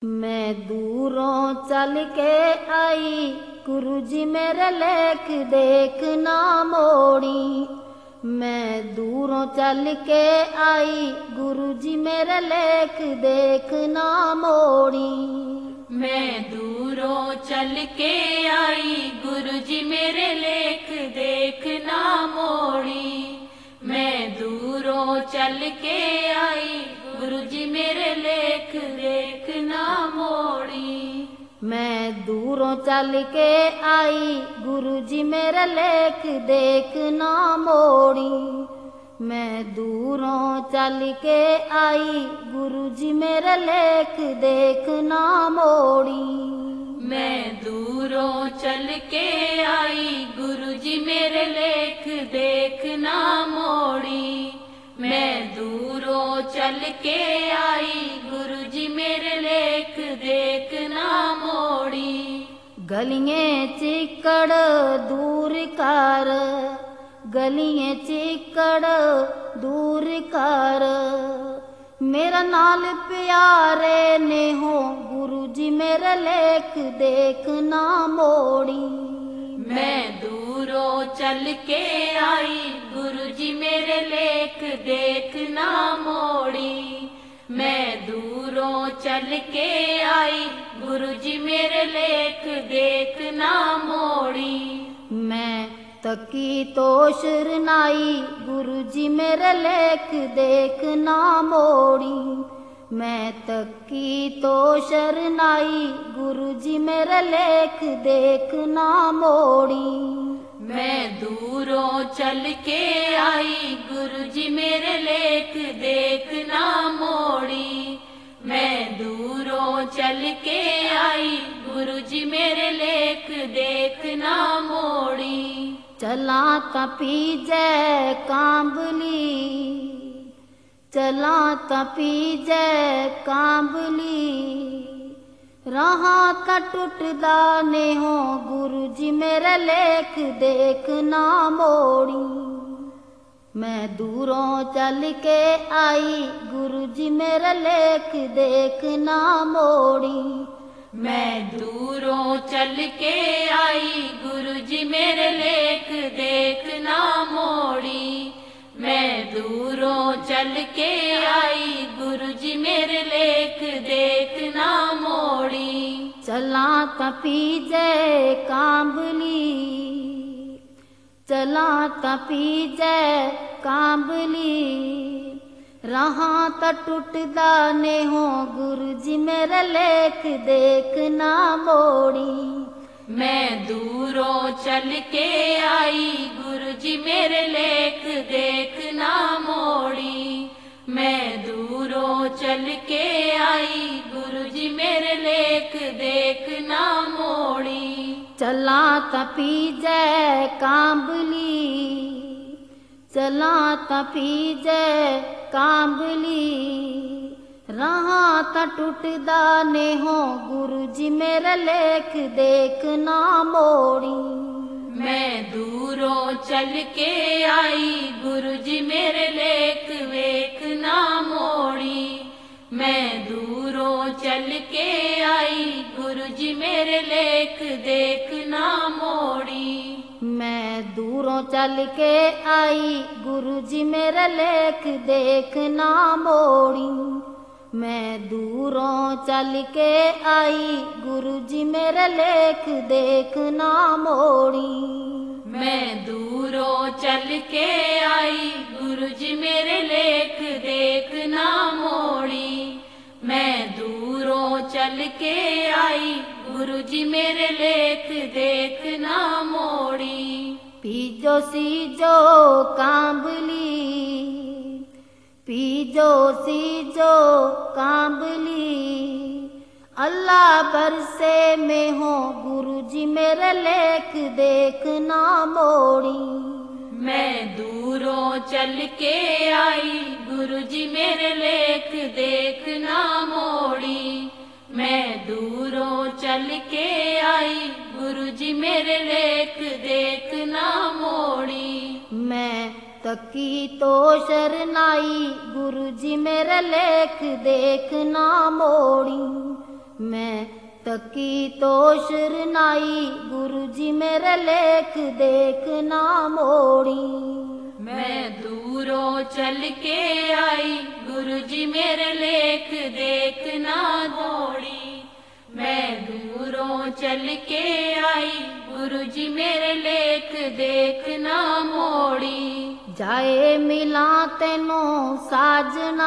मैं दूरों चल के आई, गुरु जी मेरे लेख देख ना मोड़ी। मैं दूरों चल के आई, गुरु जी मेरे लेख देख ना मोड़ी। मैं दूरों चल के आई, गुरु जी मेरे लेख देख ना मोड़ी। मैं दूरों चल के आई, गुरु जी मेरे लेख देख ना मोड़ी। मैं दूरों चल के आई, गुरु जी मेरे लेख देख ना मोड़ी। मैं दूरों चल के आई, गुरु जी मेरे लेख देख ना मोड़ी। मैं दूरों चल के आई, गुरु जी मेरे लेख देख ना मोड़ी। मैं दूरों चल के आई, गुरु जी मेरे लेख देख ना मोड़ी। गलियां चिकड़ दूर कर, गलियां चिकड़ दूर कर, मेरा नाल प्यारे ने हो, गुरु जी मेरे लेख देख ना मोड़ी। मैं दूरों चल के आई, गुरु जी मेरे लेख देख ना मोड़ी। मैं दूरों चल के आई, गुरु जी मेरे लेख देख ना मोड़ी। मैं तकी तो शरनाई, गुरु जी मेरे लेख देख ना मोड़ी। मैं तकी तो शरनाई, गुरु जी मेरे लेख देख ना मोड़ी। मैं दूरों चल के आई, गुरु जी मेरे लेख देख ना मोड़ी। मैं दूरों चल के आई, गुरु जी मेरे लेख देख ना मोड़ी। चला तपी जय कांबली, चला तपी जय कांबली, रहा त टुटदा ने हो, गुरु जी मेरे लेख देख ना मोड़ी। मैं दूरों चल के आई, गुरु जी मेरे लेख देख ना मोड़ी। मैं दूरों चल के आई, गुरु जी मेरे लेख देख ना मोड़ी। मैं दूरों चल के आई, गुरु जी मेरे लेख देख ना मोड़ी। चला तपी जय कांबली, चला तपी जय कांबली, रहा त टुटदा ने हो, गुरु जी मेरे लेख देख ना मोड़ी। मैं दूरों चल के आई, गुरु जी मेरे लेख देख ना मोड़ी। मैं दूरों चल के आई, गुरु जी मेरे लेख देख ना मोड़ी। चला तपी जय कांबली, चला तपी जय कांबली, रहा त टुटदा ने हो, गुरु जी मेरे लेख देख ना मोड़ी। मैं दूरों चल के आई, गुरु जी मेरे लेख देख ना मोड़ी। मैं दूरों चल के आई, गुरु जी मेरे लेख देख ना मोड़ी। मैं दूरों चल के आई, गुरु जी मेरे लेख देख ना मोड़ी। मैं दूरों चल के आई, गुरु जी मेरे लेख देख ना मोड़ी। मैं दूरों चल के आई, गुरु जी मेरे लेख देख ना मोड़ी। मैं दूरों चल के आई, गुरु जी मेरे लेख देख ना मोड़ी। पीजो सीजो कांबली, पीजो सीजो कांबली, अल्लाह बरसे में हो, गुरु जी मेरे लेख देख ना मोड़ी। मैं दूरों चल के आई, गुरु जी मेरे लेख देख ना मोड़ी। मैं दूरों चल के आई, गुरु जी मेरे लेख देख ना मोड़ी। मैं तकी तो शरनाई, गुरु जी मेरे लेख देख ना मोड़ी। मैं तकी तो शरनाई गुरु जी मेरे लेख देख ना मोड़ी। मैं दूरों चल के आई गुरु जी मेरे लेख देख ना दौड़ी। मैं दूरों चल के आई गुरु जी मेरे लेख देख ना मोड़ी। जाए मिला तेनो साजना,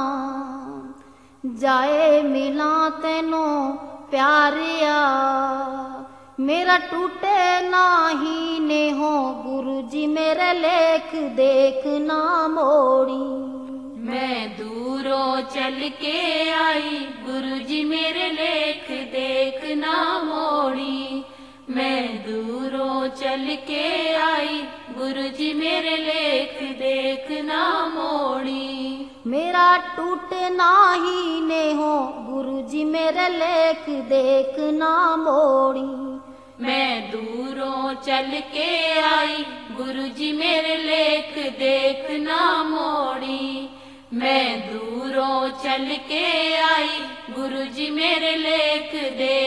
जाए मिला तेनो प्यारिया, मेरा टूटे नाही ने हो गुरु जी मेरे लेख देख ना मोड़ी। मैं दूरों चल के आई गुरु जी मेरे लेख देख ना मोड़ी। मैं दूरों चल के आई गुरु जी मेरे लेख देख ना मोड़ी। मेरा टूटे नाही ने हो गुरु जी मेरे लेख देख ना मोड़ी। मैं दूरों चल के आई गुरु जी मेरे लेख देख ना मोड़ी। मैं दूरों चल के आई गुरु जी मेरे लेख देख